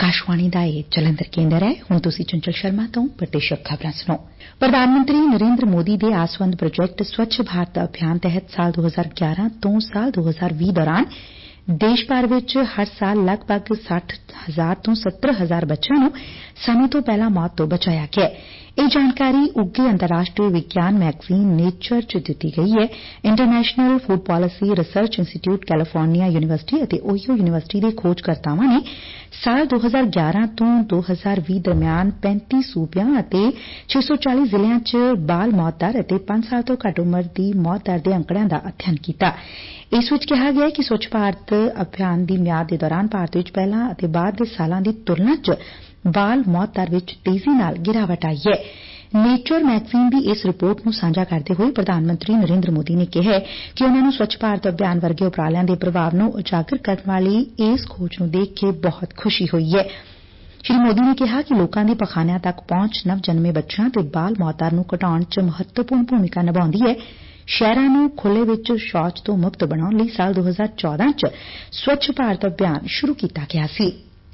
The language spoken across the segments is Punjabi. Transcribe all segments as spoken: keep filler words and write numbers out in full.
आकाशवाणी का यह जलंधर केंद्र है। हुण तुसीं चंचल शर्मा तो प्रदेशक खबरां सुणो। प्रधानमंत्री नरेंद्र मोदी के आसवंद प्रोजेक्ट स्वच्छ भारत अभियान तहत साल दो हजार ग्यारह तो साल दो हजार बीस दौरान देश भर विच हर साल लगभग साठ हजार तो सत्तर हजार बच्चों नूं समय तो पहला मौत तो बचाया गया है। यह जानकारी उगे अंतर्राष्ट्रीय विज्ञान मैगजीन नेचर च दिती गई है। International Food Policy Research Institute California University अते ओहियो यूनीवर्सिटी के खोजकर्तावां ने साल दो हजार ग्यारह तो दो हजार बीस दरमियान पैंती सूबियां अते छे सौ चाली जिलिਆਂ च बाल मौत दर अते पांच साल तो घੱਟ उम्र दी मौत दर दे अंकड़िਆਂ ਦਾ अध्ययन ਕੀਤਾ। इस विच कहा गया है कि स्वच्छ भारत अभियान दी मियाद दे दौरान भारत विच पहलां अते बाद दे सालां दी तुलना च बाल मौत दर विच तेजी नाल गिरावट आई है। नेचर मैगजीन की इस रिपोर्ट नूं साझा करदे होए प्रधानमंत्री नरेंद्र मोदी ने कहा कि उन्हां नूं स्वच्छ भारत अभियान वर्गे उपरालिਆਂ दे प्रभाव नूं उजागर करन वाली इस खोज नूं देख के बहुत खुशी होई है। श्री मोदी ने कहा कि लोकां दे पखानिਆਂ तक पहुंच नव जन्मे बच्चों ते बाल मौत दर नूं घटाउण च महत्वपूर्ण भूमिका निभाउंदी है। शहरां नूं खुले विच शौच तो मुक्त बनाउण लई साल दो हजार चौदह च स्वच्छ भारत अभियान शुरू कीता गया सी।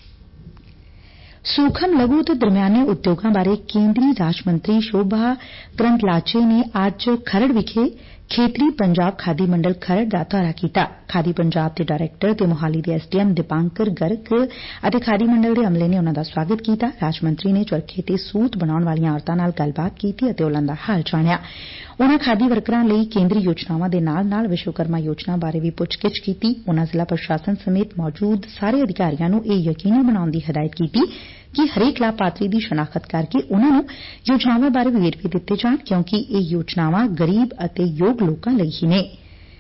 सूक्ष्म लघु ते दरमियाने उद्योगां बारे केंद्रीय राज मंत्री शोभा करंदलाजे ने अज खरड़ विखे खेतरी पंजाब खादी मंडल खरड़ का दौरा किया। खादी पंजाब के डायरैक्टर ते मोहाली के एसडीएम दीपांकर गर्ग अते खादी मंडल के अमले ने उन्हां दा स्वागत किया। राज मंत्री ने चरखे ते सूत बनाउण वालीਆਂ औरतां नाल गलबात कीती अते उन्हां दा हाल जाणिया। उन्हां खादी वर्करां लई केंद्री योजनावां दे नाल नाल विश्वकर्मा योजना बारे भी पुੱਛगिੱਛ कीती। उन्हां जिला प्रशासन समेत मौजूद सारे अधिकारियों नूं यह यकीनी बनाउण दी हिदायत कीती कि हरेक लाभपात्री की शनाख्त करके उन्हां नूं योजनावां बारे वेरवे दित्ते जाण क्योंकि ये योजनावां गरीब अते योग लोकां लई ही ने।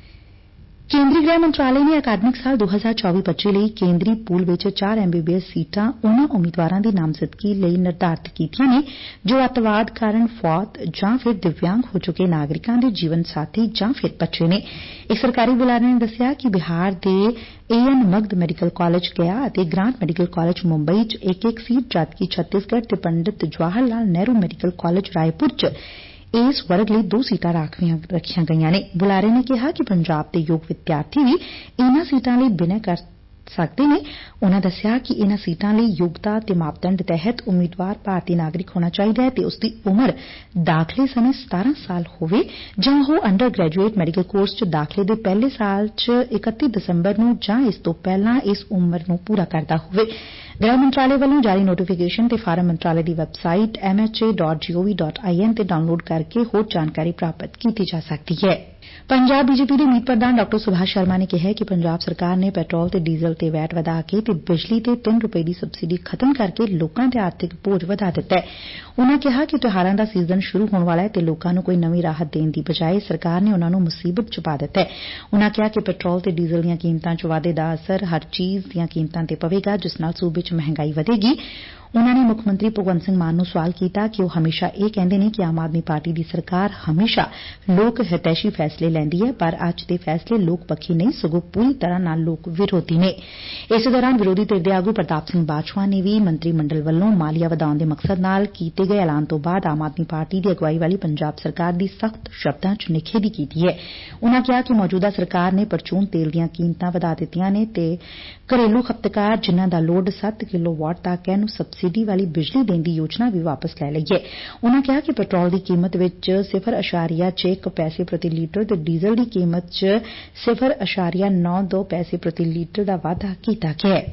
केंद्रीय गृह मंत्रालय ने अकादमिक साल दो हजार चौबी पच्ची ਲਈ केंद्री पूल ਵਿੱਚ चार एमबीबीएस सीटां उन्हां उम्मीदवारां ਦੀ ਨਾਮਜ਼ਦਗੀ ਲਈ ਨਿਰਧਾਰਿਤ ਕੀਤੀਆਂ ਨੇ ਜੋ ਅੱਤਵਾਦ ਕਾਰਨ ਫੌਤ ਜਾਂ ਫਿਰ ਦਿਵਿਆਂਗ ਹੋ ਚੁੱਕੇ ਨਾਗਰਿਕਾਂ ਦੇ ਜੀਵਨ ਸਾਥੀ ਜਾਂ ਫਿਰ ਬੱਚੇ ਨੇ। ਇੱਕ ਸਰਕਾਰੀ ਬੁਲਾਰੇ ਨੇ ਦੱਸਿਆ ਕਿ ਬਿਹਾਰ ਦੇ ਏਐਨ ਮਗਧ ਮੈਡੀਕਲ ਕਾਲਜ ਗਿਆ ਅਤੇ ਗ੍ਰਾਂਟ ਮੈਡੀਕਲ ਕਾਲਜ ਮੁੰਬਈ ਚ ਇੱਕ ਇੱਕ ਸੀਟ ਜਦਕਿ ਛੱਤੀਸਗੜ੍ਹ ਤੇ ਪੰਡਿਤ ਜਵਾਹਰ ਲਾਲ ਨਹਿਰੂ ਮੈਡੀਕਲ ਕਾਲਜ ਰਾਏਪੁਰ ਚ इस वर्ग ਲਈ ਦੋ ਸੀਟਾਂ ਰਾਖਵੀਆਂ ਰੱਖੀਆਂ ਗਈਆਂ ਨੇ। ਬੁਲਾਰੇ ਨੇ ਕਿਹਾ ਕਿ ਪੰਜਾਬ ਦੇ ਯੋਗ ਵਿਦਿਆਰਥੀ ਵੀ ਇਨ੍ਹਾਂ ਸੀਟਾਂ ਲਈ ਬਿਨੈ ਕਰ ਸਕਦੇ ਨੇ। ਉਨ੍ਹਾਂ ਦੱਸਿਆ ਕਿ ਇਨ੍ਹਾਂ ਸੀਟਾਂ ਲਈ ਯੋਗਤਾ ਤੇ ਮਾਪਦੰਡ ਤਹਿਤ ਉਮੀਦਵਾਰ ਭਾਰਤੀ ਨਾਗਰਿਕ ਹੋਣਾ ਚਾਹੀਦਾ ਹੈ ਤੇ ਉਸ ਦੀ ਉਮਰ ਦਾਖਲੇ ਸਮੇਂ ਸਤਾਰਾਂ ਸਾਲ ਹੋਵੇ ਜਾਂ ਉਹ ਅੰਡਰ ਗ੍ਰੈਜੂਏਟ ਮੈਡੀਕਲ ਕੋਰਸ ਚ ਦਾਖਲੇ ਦੇ ਪਹਿਲੇ ਸਾਲ ਚ ਇਕੱਤੀ ਦਸੰਬਰ ਨੂੰ ਜਾਂ ਇਸ ਤੋਂ ਪਹਿਲਾਂ ਇਸ ਉਮਰ ਨੂੰ ਪੂਰਾ ਕਰਦਾ ਹੋਵੇ। गृह मंत्रालय ਵੱਲੋਂ ਜਾਰੀ ਨੋਟੀਫਿਕੇਸ਼ਨ ਤੇ ਫਾਰਮ ਮੰਤਰਾਲੇ ਦੀ website M H A dot G O we dot ਆਈ ਐਨ ਤੇ ਡਾਊਨਲੋਡ ਕਰਕੇ ਹੋਰ ਜਾਣਕਾਰੀ ਪ੍ਰਾਪਤ ਕੀਤੀ ਜਾ ਸਕਦੀ ਹੈ। ਪੰਜਾਬ ਬੀਜੇਪੀ ਦੇ ਮੀਤ ਪ੍ਰਧਾਨ ਡਾਕਟਰ ਸੁਭਾਸ਼ ਸ਼ਰਮਾ ਨੇ ਕਿਹਾ ਕਿ ਪੰਜਾਬ ਸਰਕਾਰ ਨੇ ਪੈਟਰੋਲ ਤੇ ਡੀਜ਼ਲ ਤੇ ਵੈਟ ਵਧਾ ਕੇ ਤੇ ਬਿਜਲੀ ਤੇ ਤਿੰਨ ਰੁਪਏ ਦੀ ਸਬਸਿਡੀ ਖਤਮ ਕਰਕੇ ਲੋਕਾਂ ਦੇ ਆਰਥਿਕ ਬੋਝ ਵਧਾ ਦਿੱਤਾ ਹੈ। ਉਨ੍ਹਾਂ ਕਿਹਾ ਕਿ ਤਿਉਹਾਰਾਂ ਦਾ ਸੀਜ਼ਨ ਸ਼ੁਰੂ ਹੋਣ ਵਾਲਾ ਹੈ ਤੇ ਲੋਕਾਂ ਨੂੰ ਕੋਈ ਨਵੀਂ ਰਾਹਤ ਦੇਣ ਦੀ ਬਜਾਏ ਸਰਕਾਰ ਨੇ ਉਨ੍ਹਾਂ ਨੂੰ ਮੁਸੀਬਤ ਚ ਪਾ ਦਿੱਤਾ ਹੈ। ਉਨ੍ਹਾਂ ਕਿਹਾ ਕਿ ਪੈਟਰੋਲ ਤੇ ਡੀਜ਼ਲ ਦੀਆਂ ਕੀਮਤਾਂ ਚ ਵਾਧੇ ਦਾ ਅਸਰ ਹਰ ਚੀਜ਼ ਦੀਆਂ ਕੀਮਤਾਂ ਤੇ ਪਵੇਗਾ ਜਿਸ ਨਾਲ ਸੂਬੇ ਚ ਮਹਿੰਗਾਈ ਵਧੇਗੀ। ਉਨ੍ਹਾਂ ਨੇ ਮੁੱਖ ਮੰਤਰੀ ਭਗਵੰਤ ਸਿੰਘ ਮਾਨ ਨੂੰ ਸਵਾਲ ਕੀਤਾ ਕਿ ਉਹ ਹਮੇਸ਼ਾ ਇਹ ਕਹਿੰਦੇ ਨੇ ਕਿ ਆਮ ਆਦਮੀ ਪਾਰਟੀ ਦੀ ਸਰਕਾਰ ਹਮੇਸ਼ਾ ਲੋਕ ਹਿਤੈਸ਼ੀ ਫੈਸਲੇ ਲੈਂਦੀ ਹੈ ਪਰ ਅੱਜ ਦੇ ਫੈਸਲੇ ਲੋਕ ਪੱਖੀ ਨਹੀਂ ਸਗੋਂ ਪੂਰੀ ਤਰ੍ਹਾਂ ਨਾਲ ਲੋਕ ਵਿਰੋਧੀ ਨੇ। ਇਸੇ ਦੌਰਾਨ ਵਿਰੋਧੀ ਧਿਰ ਦੇ ਆਗੂ ਪ੍ਰਤਾਪ ਸਿੰਘ ਬਾਜਵਾ ਨੇ ਵੀ ਮੰਤਰੀ ਮੰਡਲ ਵੱਲੋਂ ਮਾਲੀਆ ਵਧਾਉਣ ਦੇ ਮਕਸਦ ਨਾਲ ਕੀਤੇ ਗਏ ਐਲਾਨ ਤੋਂ ਬਾਅਦ ਆਮ ਆਦਮੀ ਪਾਰਟੀ ਦੀ ਅਗਵਾਈ ਵਾਲੀ ਪੰਜਾਬ ਸਰਕਾਰ ਦੀ ਸਖਤ ਸ਼ਬਦਾਂ ਚ ਨਿਖੇਧੀ ਕੀਤੀ ਹੈ। ਉਨ੍ਹਾਂ ਕਿਹਾ ਕਿ ਮੌਜੂਦਾ ਸਰਕਾਰ ਨੇ ਪਰਚੂਨ ਤੇਲ ਦੀਆਂ ਕੀਮਤਾਂ ਵਧਾ ਦਿੱਤੀਆਂ ਨੇ ਤੇ ਘਰੇਲੂ ਖਪਤਕਾਰ ਜਿਨ੍ਹਾਂ ਦਾ ਲੋਡ ਸੱਤ ਕਿਲੋ ਵਾਟ ਤੱਕ ਹੈ ਨੂੰ ਸਬਸਿਡੀ ਵਾਲੀ ਬਿਜਲੀ ਦੇਣ ਦੀ ਯੋਜਨਾ ਵੀ ਵਾਪਸ ਲੈ ਲਈ ਹੈ। ਉਨ੍ਹਾਂ ਕਿਹਾ ਕਿ ਪੈਟਰੋਲ ਦੀ ਕੀਮਤ ਵਿੱਚ ਸਿਫਰ ਅਸ਼ਾਰੀਆ ਛੇ ਇੱਕ ਪੈਸੇ ਪ੍ਰਤੀ ਲੀਟਰ ਤੇ ਡੀਜ਼ਲ ਦੀ ਕੀਮਤ ਚ ਸਿਫਰ ਅਸ਼ਾਰੀਆ ਨੌ ਦੋ ਪੈਸੇ ਪ੍ਰਤੀ ਲੀਟਰ ਦਾ ਵਾਧਾ ਕੀਤਾ ਗਿਆ ਹੈ।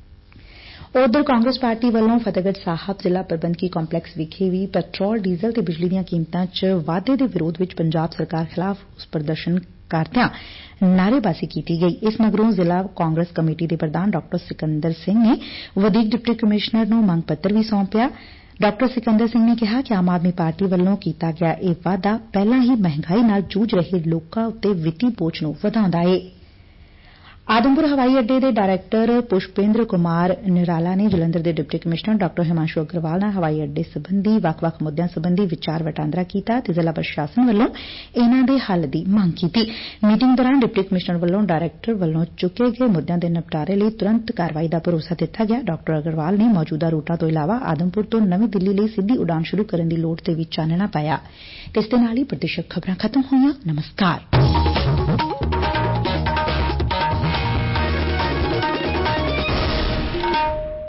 ਉਧਰ ਕਾਂਗਰਸ ਪਾਰਟੀ ਵੱਲੋਂ ਫਤਿਹਗੜ੍ਹ ਸਾਹਿਬ ਜ਼ਿਲ੍ਹਾ ਪ੍ਰਬੰਧਕੀ ਕੰਪਲੈਕਸ ਵਿਖੇ ਵੀ ਪੈਟਰੋਲ ਡੀਜ਼ਲ ਤੇ ਬਿਜਲੀ ਦੀਆਂ ਕੀਮਤਾਂ ਚ ਵਾਧੇ ਦੇ ਵਿਰੋਧ ਵਿੱਚ ਪੰਜਾਬ ਸਰਕਾਰ ਖਿਲਾਫ਼ ਰੋਸ ਪ੍ਰਦਰਸ਼ਨ ਕਰਦਿਆਂ ਨਾਅਰੇਬਾਜ਼ੀ ਕੀਤੀ ਗਈ। ਇਸ ਮਗਰੋਂ ਜ਼ਿਲ੍ਹਾ ਕਾਂਗਰਸ ਕਮੇਟੀ ਦੇ ਪ੍ਰਧਾਨ ਡਾਕਟਰ ਸਿਕੰਦਰ ਸਿੰਘ ਨੇ ਵਧੀਕ ਡਿਪਟੀ ਕਮਿਸ਼ਨਰ ਨੂੰ ਮੰਗ ਪੱਤਰ ਵੀ ਸੌਂਪਿਆ। ਡਾਕਟਰ ਸਿਕੰਦਰ ਸਿੰਘ ਨੇ ਕਿਹਾ ਕਿ ਆਮ ਆਦਮੀ ਪਾਰਟੀ ਵੱਲੋਂ ਕੀਤਾ ਗਿਆ ਇਹ ਵਾਅਦਾ ਪਹਿਲਾਂ ਹੀ ਮਹਿੰਗਾਈ ਨਾਲ ਜੂਝ ਰਹੇ ਲੋਕਾਂ ਉੱਤੇ ਵਿੱਤੀ ਬੋਝ ਨੂੰ ਵਧਾਉਂਦਾ ਏ। ਆਦਮਪੁਰ ਹਵਾਈ ਅੱਡੇ ਦੇ ਡਾਇਰੈਕਟਰ ਪੁਸ਼ਪੇਂਦਰ ਕੁਮਾਰ ਨਿਰਾਲਾ ਨੇ ਜਲੰਧਰ ਦੇ deputy commissioner doctor Himanshu Agarwal ਨਾਲ ਹਵਾਈ ਅੱਡੇ ਸਬੰਧੀ ਵੱਖ-ਵੱਖ ਮੁੱਦਿਆਂ ਸਬੰਧੀ ਵਿਚਾਰ ਵਟਾਂਦਰਾ ਕੀਤਾ ਤੇ ਜ਼ਿਲ੍ਹਾ ਪ੍ਰਸ਼ਾਸਨ ਵੱਲੋਂ ਇਨ੍ਹਾਂ ਦੇ ਹੱਲ ਦੀ ਮੰਗ ਕੀਤੀ। ਮੀਟਿੰਗ ਦੌਰਾਨ ਡਿਪਟੀ ਕਮਿਸ਼ਨਰ ਵੱਲੋਂ ਡਾਇਰੈਕਟਰ ਵੱਲੋਂ ਚੁੱਕੇ ਗਏ ਮੁੱਦਿਆਂ ਦੇ ਨਿਪਟਾਰੇ ਲਈ ਤੁਰੰਤ ਕਾਰਵਾਈ ਦਾ ਭਰੋਸਾ ਦਿੱਤਾ ਗਿਆ। ਡਾਕਟਰ ਅਗਰਵਾਲ ਨੇ ਮੌਜੂਦਾ ਰੂਟਾਂ ਤੋਂ ਇਲਾਵਾ ਆਦਮਪੁਰ ਤੋਂ ਨਵੀਂ ਦਿੱਲੀ ਲਈ ਸਿੱਧੀ ਉਡਾਣ ਸ਼ੁਰੂ ਕਰਨ ਦੀ ਲੋੜ ਤੇ ਵੀ ਚਾਨਣਾ ਪਾਇਆ। ਇਸ ਦੇ ਨਾਲ ਹੀ ਪ੍ਰਦੇਸ਼ਕ ਖਬਰਾਂ ਖਤਮ ਹੋਈਆਂ। ਨਮਸਕਾਰ।